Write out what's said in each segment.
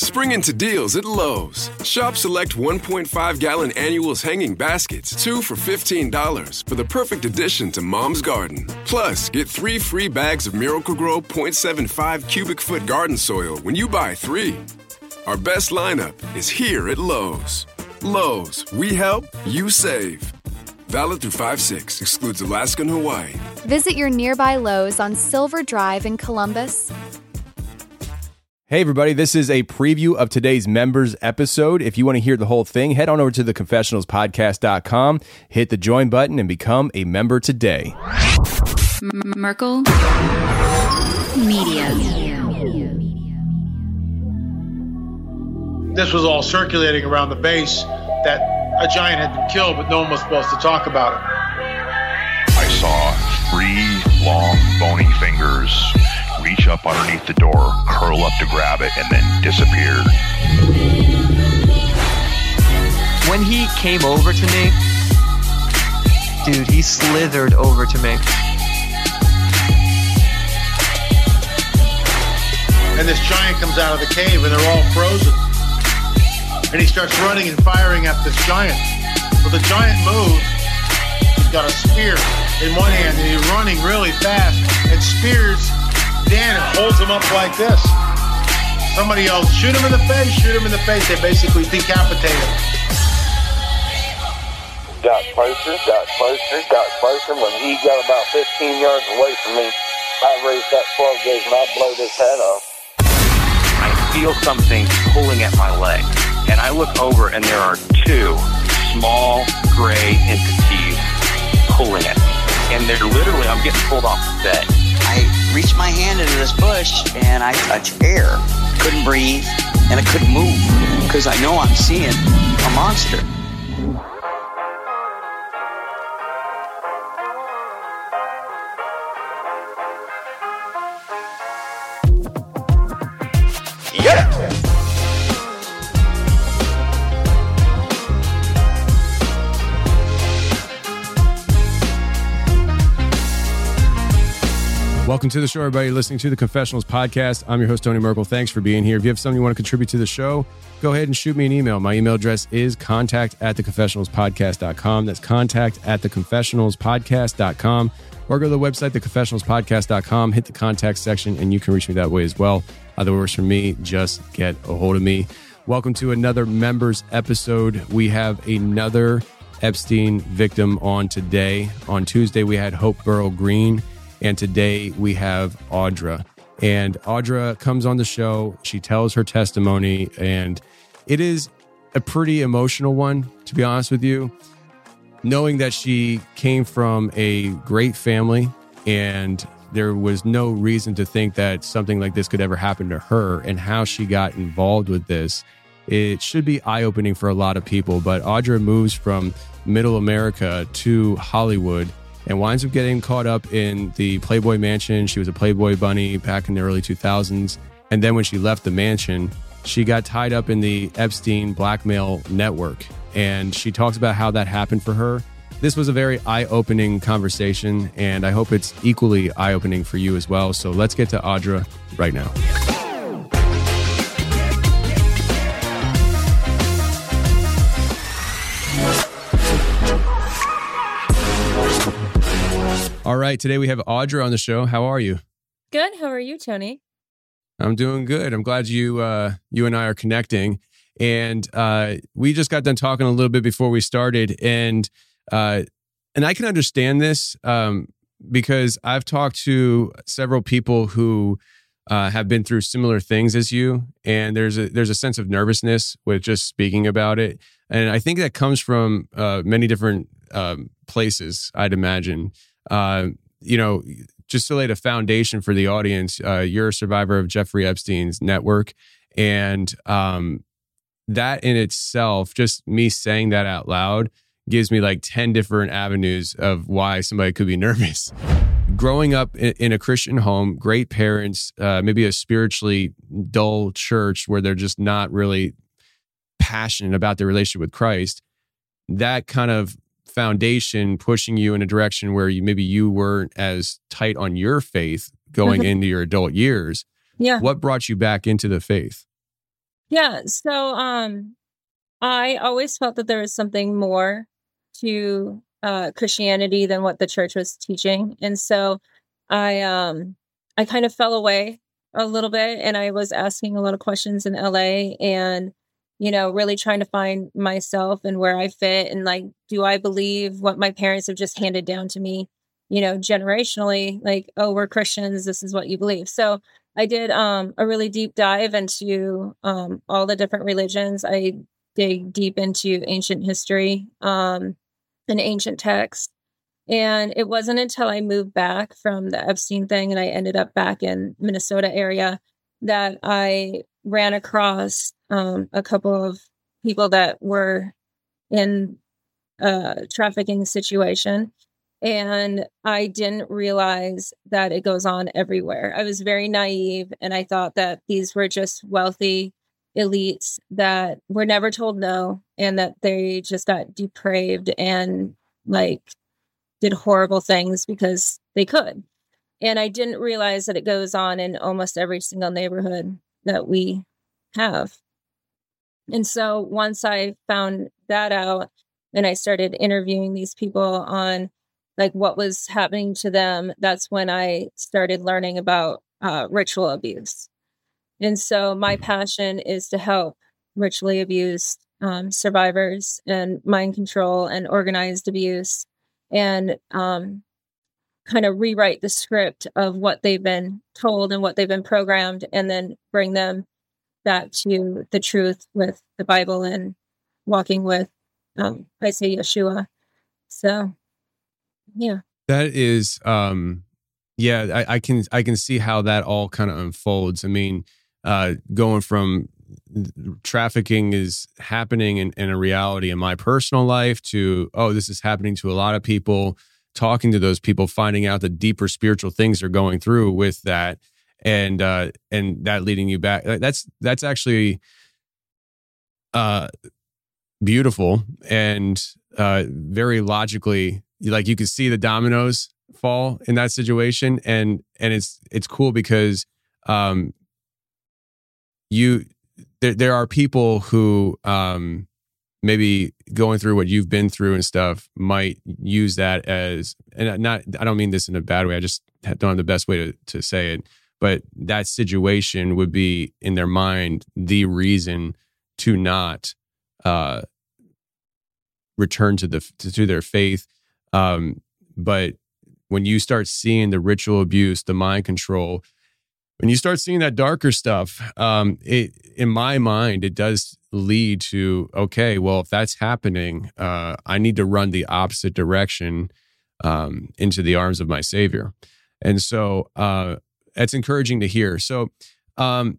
Spring into deals at Lowe's. Shop select 1.5-gallon annuals hanging baskets, 2 for $15 for the perfect addition to Mom's garden. Plus, get 3 free bags of Miracle-Gro 0.75 cubic foot garden soil when you buy 3. Our best lineup is here at Lowe's. Lowe's, we help, you save. Valid through 5/6, excludes Alaska and Hawaii. Visit your nearby Lowe's on Silver Drive in Columbus. Hey everybody, this is a preview of today's members episode. If you want to hear the whole thing, head on over to theconfessionalspodcast.com, hit the join button, and become a member today. Merkel Media. This was all circulating around the base that a giant had been killed, but no one was supposed to talk about it. I saw 3 long, bony fingers reach up underneath the door, curl up to grab it, and then disappear. When he came over to me, dude, he slithered over to me. And this giant comes out of the cave, and they're all frozen. And he starts running and firing at this giant. Well, the giant moves. He's got a spear in one hand, and he's running really fast and spears Dan and holds him up like this. Somebody yells, shoot him in the face, shoot him in the face. They basically decapitate him. Got closer. When he got about 15 yards away from me, I raised that 12 gauge and I blowed his head off. I feel something pulling at my leg, and I look over and there are 2 small gray entities pulling at me. And they're literally, I'm getting pulled off the bed. I reached my hand into this bush and I touched air. Couldn't breathe and I couldn't move because I know I'm seeing a monster. Yeah! Welcome to the show, everybody listening to the Confessionals Podcast. I'm your host, Tony Merkel. Thanks for being here. If you have something you want to contribute to the show, go ahead and shoot me an email. My email address is contact@theconfessionalspodcast.com. That's contact@theconfessionalspodcast.com. Or go to the website, theconfessionalspodcast.com, hit the contact section, and you can reach me that way as well. Either works for me, just get a hold of me. Welcome to another members episode. We have another Epstein victim on today. On Tuesday, we had Hope Burrow Green. And today we have Audra. And Audra comes on the show. She tells her testimony, and it is a pretty emotional one, to be honest with you. Knowing that she came from a great family and there was no reason to think that something like this could ever happen to her, and how she got involved with this, it should be eye-opening for a lot of people. But Audra moves from middle America to Hollywood and winds up getting caught up in the Playboy Mansion. She was a Playboy bunny back in the early 2000s. And then when she left the mansion, she got tied up in the Epstein blackmail network. And she talks about how that happened for her. This was a very eye-opening conversation, and I hope it's equally eye-opening for you as well. So let's get to Audra right now. All right, today we have Audra on the show. How are you? Good. How are you, Tony? I'm doing good. I'm glad you and I are connecting. And we just got done talking a little bit before we started, and I can understand this because I've talked to several people who have been through similar things as you, and there's a sense of nervousness with just speaking about it, and I think that comes from many different places, I'd imagine. Just to lay the foundation for the audience, you're a survivor of Jeffrey Epstein's network, and that in itself, just me saying that out loud, gives me like 10 different avenues of why somebody could be nervous. Growing up in a Christian home, great parents, maybe a spiritually dull church where they're just not really passionate about their relationship with Christ, that kind of foundation pushing you in a direction where you weren't as tight on your faith going into your adult years. Yeah. What brought you back into the faith? Yeah. So I always felt that there was something more to Christianity than what the church was teaching. And so I kind of fell away a little bit, and I was asking a lot of questions in LA, and really trying to find myself and where I fit, and like, do I believe what my parents have just handed down to me, generationally, like, oh, we're Christians, this is what you believe. So I did a really deep dive into all the different religions. I dig deep into ancient history and ancient texts. And it wasn't until I moved back from the Epstein thing and I ended up back in Minnesota area that I ran across a couple of people that were in a trafficking situation. And I didn't realize that it goes on everywhere. I was very naive, and I thought that these were just wealthy elites that were never told no, and that they just got depraved and like did horrible things because they could. And I didn't realize that it goes on in almost every single neighborhood that we have. And so once I found that out and I started interviewing these people on like what was happening to them, that's when I started learning about ritual abuse. And so my passion is to help ritually abused survivors and mind control and organized abuse, and kind of rewrite the script of what they've been told and what they've been programmed, and then bring them back to the truth with the Bible and walking with, I say, Yeshua. So, yeah. That is, yeah, I can see how that all kind of unfolds. I mean, going from trafficking is happening in a reality in my personal life to, oh, this is happening to a lot of people, talking to those people, finding out the deeper spiritual things they're going through with that, and that leading you back. That's actually beautiful and very logically, like you could see the dominoes fall in that situation, and it's cool because there are people who maybe going through what you've been through and stuff might use that as, and I don't mean this in a bad way, I just don't have the best way to say it, but that situation would be in their mind the reason to not return to their faith. But when you start seeing the ritual abuse, the mind control, when you start seeing that darker stuff, in my mind, it does lead to, okay, well, if that's happening, I need to run the opposite direction into the arms of my Savior. And so it's encouraging to hear. So the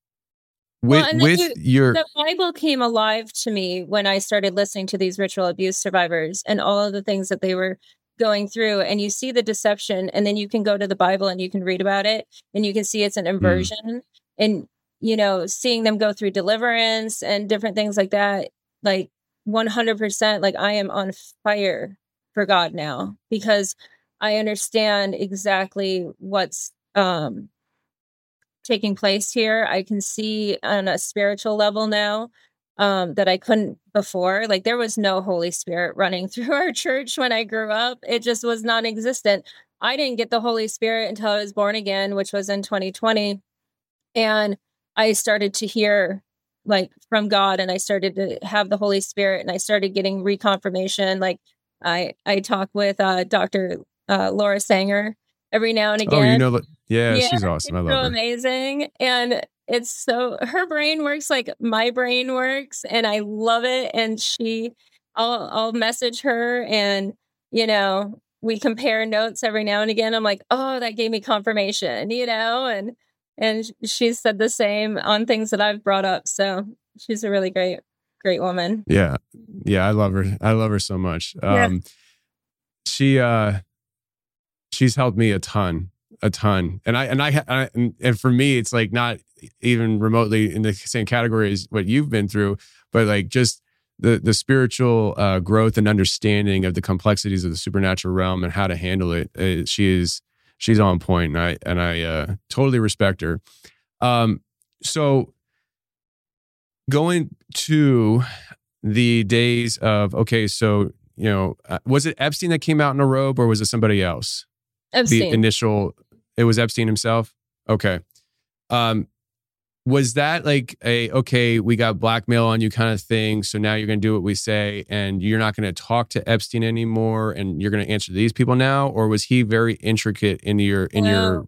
Bible came alive to me when I started listening to these ritual abuse survivors and all of the things that they were going through, and you see the deception, and then you can go to the Bible and you can read about it, and you can see it's an inversion, and seeing them go through deliverance and different things like that, like 100%, like I am on fire for God now, because I understand exactly what's taking place here. I can see on a spiritual level now that I couldn't before. Like there was no Holy Spirit running through our church when I grew up. It just was non-existent. I didn't get the Holy Spirit until I was born again, which was in 2020. And I started to hear like from God, and I started to have the Holy Spirit, and I started getting reconfirmation. Like I talk with Dr. Laura Sanger every now and again. Oh, yeah, she's awesome. I love her. Amazing. And it's so, her brain works like my brain works, and I love it. And I'll message her, and, we compare notes every now and again. I'm like, oh, that gave me confirmation, and she's said the same on things that I've brought up. So she's a really great woman. Yeah. Yeah. I love her. I love her so much. She's helped me a ton. And for me, it's like not even remotely in the same category as what you've been through, but like just the spiritual growth and understanding of the complexities of the supernatural realm and how to handle it. She's on point, and I totally respect her. So going to the days of, okay, so, was it Epstein that came out in a robe or was it somebody else? Epstein. It was Epstein himself? Okay. Was that like okay, we got blackmail on you kind of thing, so now you're going to do what we say and you're not going to talk to Epstein anymore and you're going to answer these people now? Or was he very intricate No,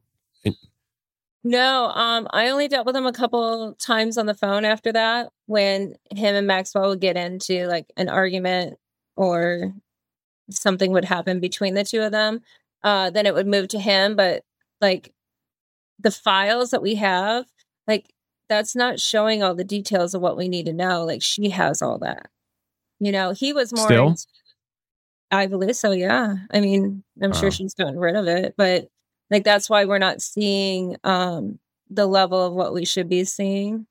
I only dealt with him a couple times on the phone after that, when him and Maxwell would get into like an argument or something would happen between the two of them. Then it would move to him. But like the files that we have, like that's not showing all the details of what we need to know. Like she has all that. He was more. Still? I believe so, yeah. I mean, I'm sure she's gotten rid of it, but like that's why we're not seeing the level of what we should be seeing.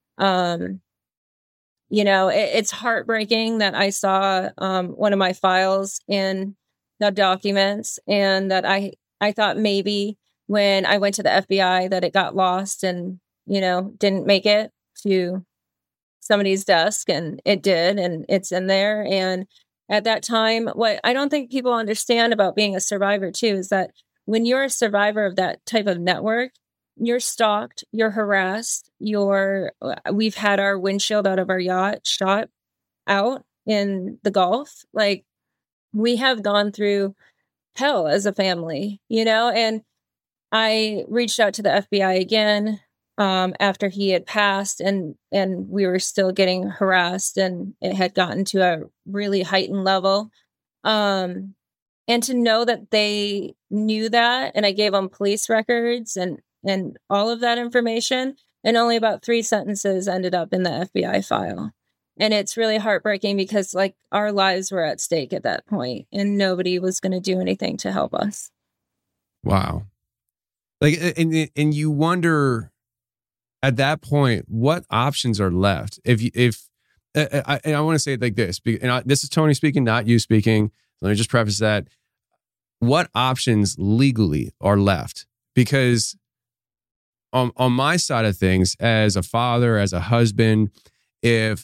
It's heartbreaking that I saw one of my files in the documents, and that I thought maybe when I went to the FBI that it got lost and didn't make it to somebody's desk, and it did, and it's in there. And at that time, what I don't think people understand about being a survivor too is that when you're a survivor of that type of network, you're stalked, you're harassed, we've had our windshield out of our yacht shot out in the Gulf. Like we have gone through hell as a family, and I reached out to the FBI again after he had passed, and we were still getting harassed, and it had gotten to a really heightened level. And to know that they knew that, and I gave them police records and all of that information, and only about 3 sentences ended up in the FBI file. And it's really heartbreaking because like our lives were at stake at that point, and nobody was going to do anything to help us. Wow. Like, and you wonder at that point, what options are left? And I want to say it like this, and this is Tony speaking, not you speaking. Let me just preface that. What options legally are left? Because on my side of things, as a father, as a husband, I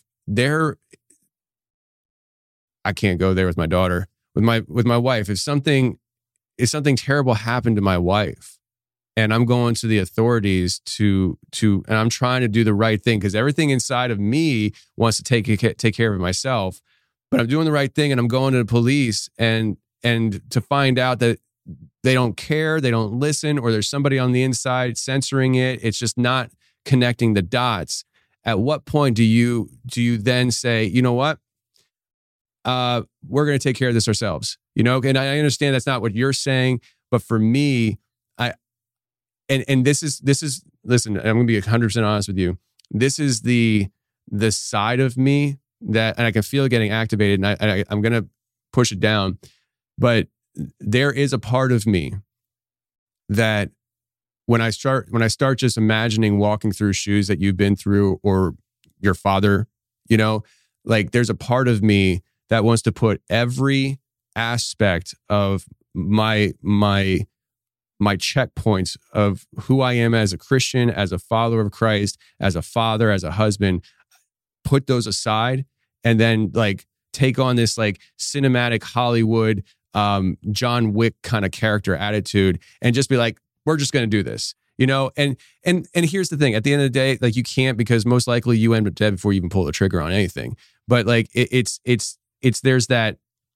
can't go there with my daughter, with my wife. If something terrible happened to my wife, and I'm going to the authorities and I'm trying to do the right thing because everything inside of me wants to take care of it myself, but I'm doing the right thing and I'm going to the police and to find out that they don't care, they don't listen, or there's somebody on the inside censoring it. It's just not connecting the dots. At what point do you then say, you know what? We're going to take care of this ourselves. And I understand that's not what you're saying, but for me, And this is listen, I'm going to be 100% honest with you. This is the side of me that, and I can feel it getting activated, and I'm going to push it down. But there is a part of me that when I start just imagining walking through shoes that you've been through, or your father, like there's a part of me that wants to put every aspect of my checkpoints of who I am as a Christian, as a follower of Christ, as a father, as a husband, put those aside, and then like take on this like cinematic Hollywood, John Wick kind of character attitude, and just be like, we're just going to do this, and here's the thing, at the end of the day, like you can't, because most likely you end up dead before you even pull the trigger on anything. But like it's there's that,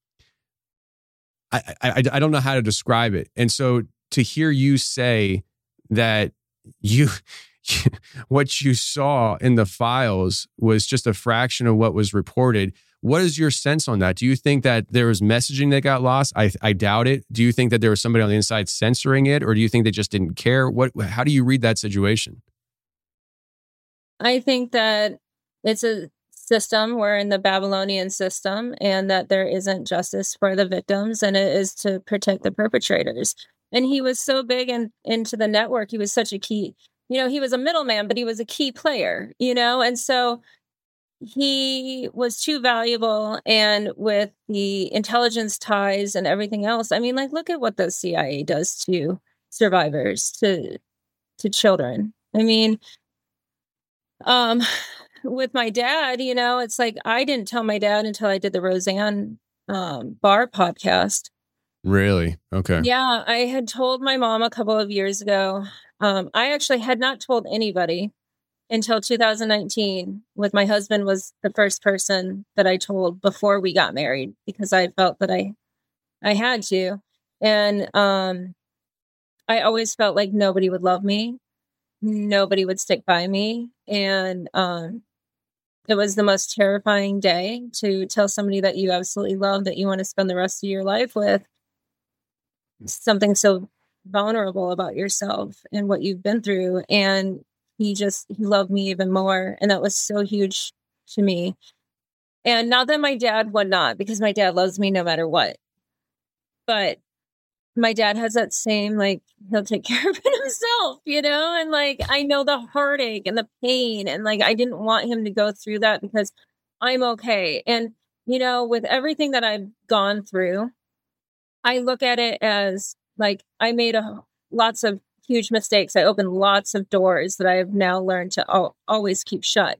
I don't know how to describe it. And so to hear you say that what you saw in the files was just a fraction of what was reported, what is your sense on that? Do you think that there was messaging that got lost? I doubt it. Do you think that there was somebody on the inside censoring it, or do you think they just didn't care? How do you read that situation? I think that it's a system. We're in the Babylonian system, and that there isn't justice for the victims, and it is to protect the perpetrators. And he was so big into the network. He was such a key, he was a middleman, but he was a key player, and so he was too valuable. And with the intelligence ties and everything else, I mean, like, look at what the CIA does to survivors, to children. I mean, with my dad, it's like I didn't tell my dad until I did the Roseanne Barr podcast. Really? Okay. Yeah, I had told my mom a couple of years ago. I actually had not told anybody until 2019. With my husband was the first person that I told before we got married, because I felt that I had to. And I always felt like nobody would love me. Nobody would stick by me. And it was the most terrifying day to tell somebody that you absolutely love, that you want to spend the rest of your life with, something so vulnerable about yourself and what you've been through. And he loved me even more. And that was so huge to me. And not that my dad would not, because my dad loves me no matter what. But my dad has that same, like, he'll take care of it himself, and like, I know the heartache and the pain, and like, I didn't want him to go through that because I'm okay. And, with everything that I've gone through, I look at it as like, I made lots of huge mistakes. I opened lots of doors that I have now learned to always keep shut.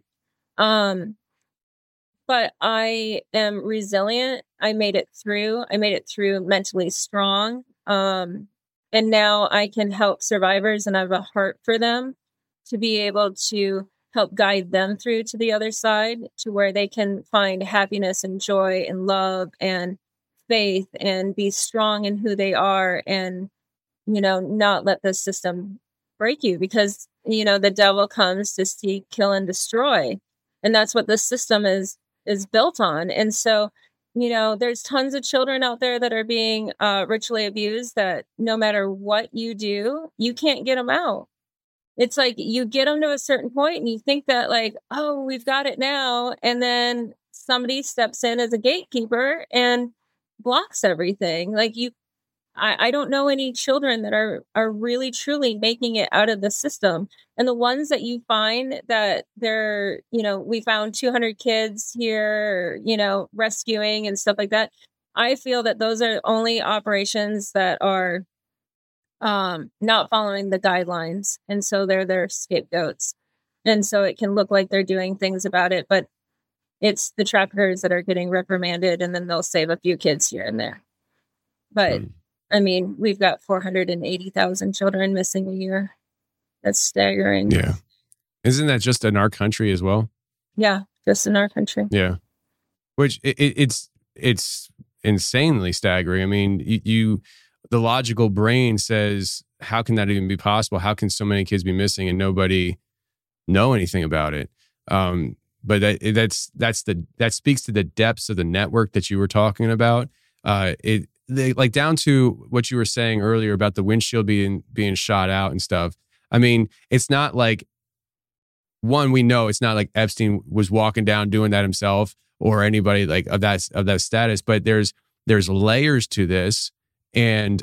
But I am resilient. I made it through mentally strong. And now I can help survivors, and I have a heart for them to be able to help guide them through to the other side, to where they can find happiness and joy and love and faith and be strong in who they are, and, not let the system break you, because, the devil comes to steal, kill, and destroy. And that's what the system is built on. And so, there's tons of children out there that are being ritually abused, that no matter what you do, you can't get them out. It's like you get them to a certain point and you think that, like, oh, we've got it now. And then somebody steps in as a gatekeeper and blocks everything. Like, I don't know any children that are really truly making it out of the system. And the ones that you find that they're, we found 200 kids here, rescuing and stuff like that. I feel that those are only operations that are not following the guidelines. And so they're their scapegoats. And so it can look like they're doing things about it, but it's the traffickers that are getting reprimanded, and then they'll save a few kids here and there. But I mean, we've got 480,000 children missing a year. That's staggering. Yeah. Isn't that just in our country as well? Yeah, just in our country. Yeah. Which it's insanely staggering. I mean, the logical brain says, how can that even be possible? How can so many kids be missing and nobody know anything about it? But that speaks to the depths of the network that you were talking about. Like down to what you were saying earlier about the windshield being shot out and stuff. I mean, it's not like, one, we know it's not like Epstein was walking down doing that himself, or anybody like of that status, but there's layers to this. And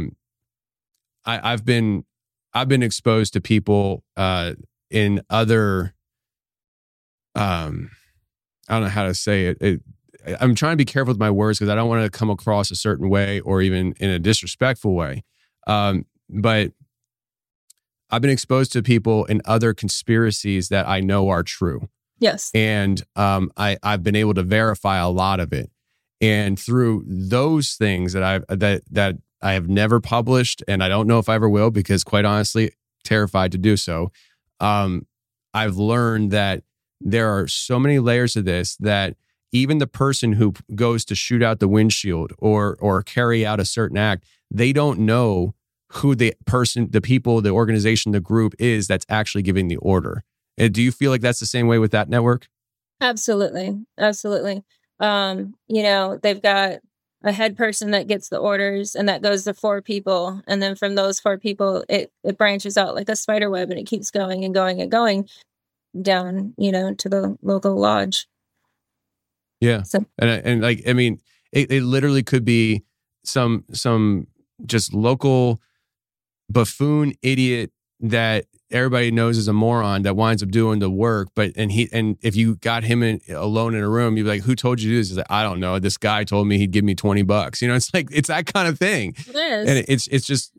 I've been exposed to people in other I don't know how to say it. I'm trying to be careful with my words because I don't want to come across a certain way or even in a disrespectful way. But I've been exposed to people in other conspiracies that I know are true. Yes. And I've been able to verify a lot of it. And through those things that I have never published, and I don't know if I ever will, because quite honestly, terrified to do so. I've learned that there are so many layers of this that even the person who goes to shoot out the windshield or carry out a certain act, they don't know who the person, the people, the organization, the group is that's actually giving the order. And do you feel like that's the same way with that network? Absolutely. Absolutely. They've got a head person that gets the orders, and that goes to 4 people. And then from those 4 people, it branches out like a spider web, and it keeps going and going and going down, to the local lodge. Yeah. So, and like, I mean, it literally could be some just local buffoon idiot that everybody knows is a moron that winds up doing the work. But if you got him alone in a room, you'd be like, who told you to do this? He's like, I don't know. This guy told me he'd give me $20. It's like, it's that kind of thing. It is. And it's just,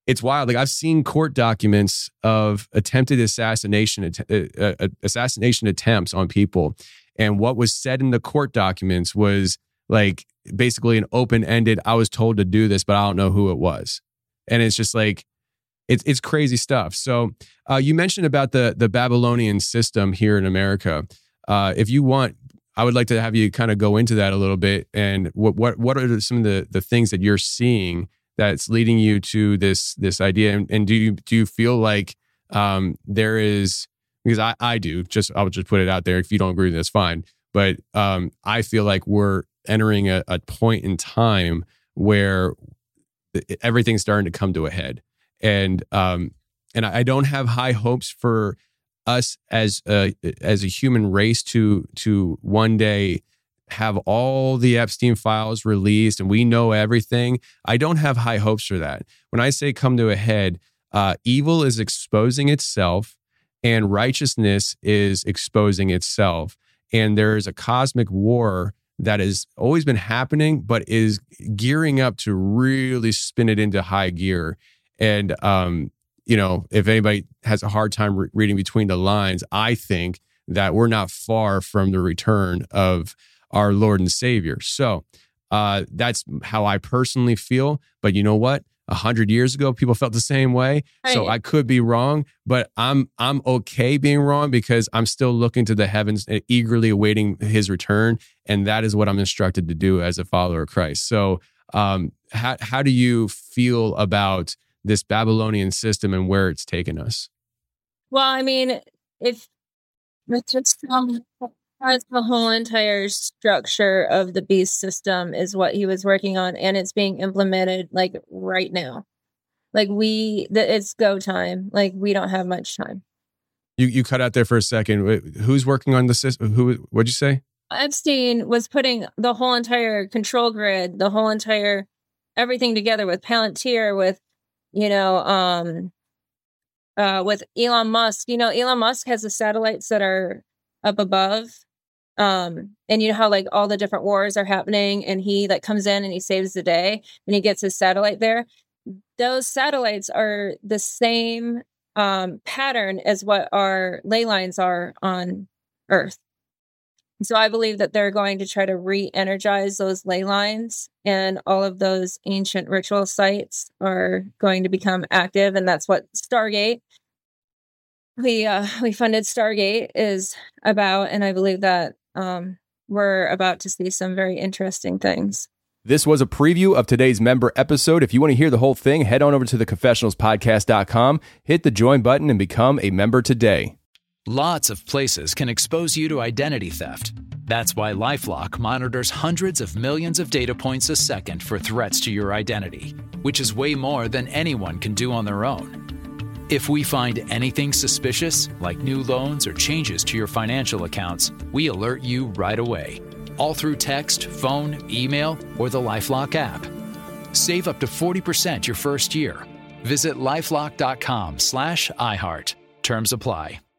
it's wild. Like I've seen court documents of attempted assassination attempts on people. And what was said in the court documents was like basically an open-ended, I was told to do this, but I don't know who it was. And it's just like, it's crazy stuff. So you mentioned about the Babylonian system here in America. If you want, I would like to have you kind of go into that a little bit. And what are some of the things that you're seeing that's leading you to this idea? And do you feel like there is, because I do, I'll just put it out there. If you don't agree, that's fine. But I feel like we're entering a point in time where everything's starting to come to a head. And I don't have high hopes for us as a human race to one day have all the Epstein files released and we know everything. I don't have high hopes for that. When I say come to a head, evil is exposing itself and righteousness is exposing itself. And there is a cosmic war that has always been happening, but is gearing up to really spin it into high gear. And, if anybody has a hard time reading between the lines, I think that we're not far from the return of our Lord and Savior. So that's how I personally feel. But you know what? 100 years ago, people felt the same way. Right. So I could be wrong, but I'm okay being wrong because I'm still looking to the heavens and eagerly awaiting his return. And that is what I'm instructed to do as a follower of Christ. So how do you feel about this Babylonian system and where it's taken us? Well, I mean, if the whole entire structure of the beast system is what he was working on, and it's being implemented like right now. Like it's go time. Like we don't have much time. You cut out there for a second. Who's working on the system? What'd you say? Epstein was putting the whole entire control grid, the whole entire everything together with Palantir, with with Elon Musk. Elon Musk has the satellites that are up above. And you know how like all the different wars are happening and he like comes in and he saves the day and he gets his satellite there. Those satellites are the same pattern as what our ley lines are on Earth. So I believe that they're going to try to re-energize those ley lines, and all of those ancient ritual sites are going to become active. And that's what Stargate, we funded Stargate, is about. And I believe that we're about to see some very interesting things. This was a preview of today's member episode. If you want to hear the whole thing, head on over to theconfessionalspodcast.com, hit the join button, and become a member today. Lots of places can expose you to identity theft. That's why LifeLock monitors hundreds of millions of data points a second for threats to your identity, which is way more than anyone can do on their own. If we find anything suspicious, like new loans or changes to your financial accounts, we alert you right away, all through text, phone, email, or the LifeLock app. Save up to 40% your first year. Visit LifeLock.com/iHeart. Terms apply.